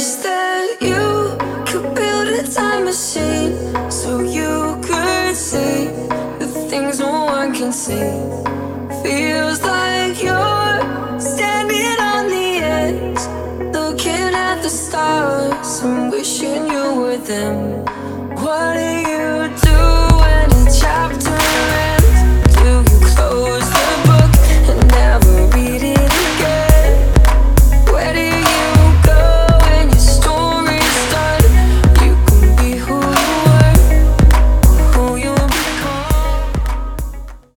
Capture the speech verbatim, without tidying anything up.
that you could build a time machine so you could see the things no one can see. Feels like you're standing on the edge, looking at the stars and wishing you were them. What are